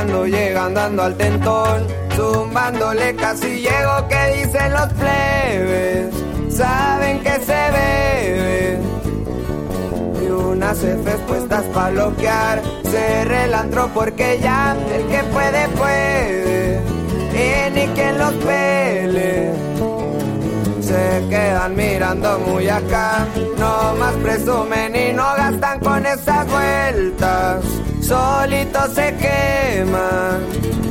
cuando llegan dando al tentón, zumbándole casi llego, que dicen los plebes, saben que se bebe. Y unas Fs puestas pa' bloquear, cerré el antro porque ya el que puede, puede, y ni quien los pele. Se quedan mirando muy acá, no más presumen y no gastan con esas vueltas, solitos se queman.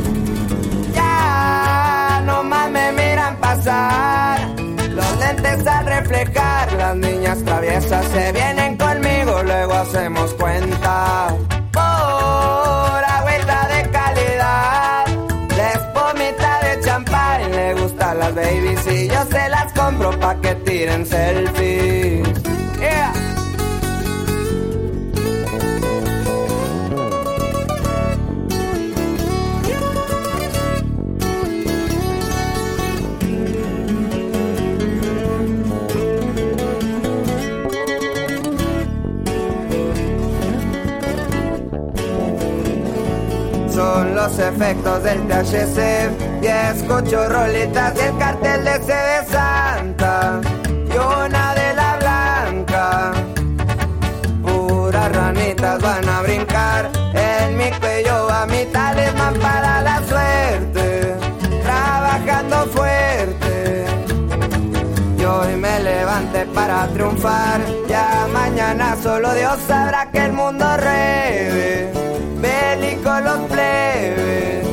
Ya no más me miran pasar, los lentes al reflejar, las niñas traviesas se vienen conmigo, luego hacemos cuenta. Por agüita de calidad, les pomita de champán, le gustan las babies y yo se las compro pa' que tiren selfies. Yeah. Son los efectos del THC y escucho rolitas del cartel de C de Santa y una de la blanca. Puras ranitas van a brincar en mi cuello, a mi talismán para la suerte, trabajando fuerte. Y hoy me levanté para triunfar, ya mañana solo Dios sabrá que el mundo reve, bélicos los plebes.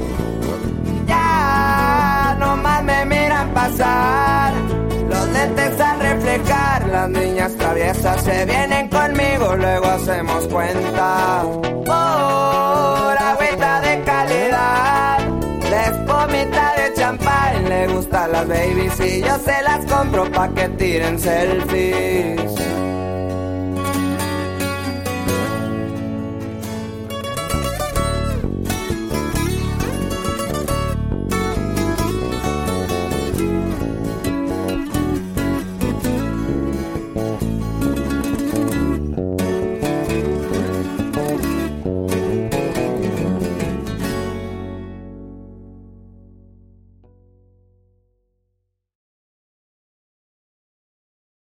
Ya no más me miran pasar, los lentes al reflejar, las niñas traviesas se vienen conmigo, luego hacemos cuenta. Por agüita de calidad, les pomita de champán, le gustan las babies y yo se las compro pa' que tiren selfies.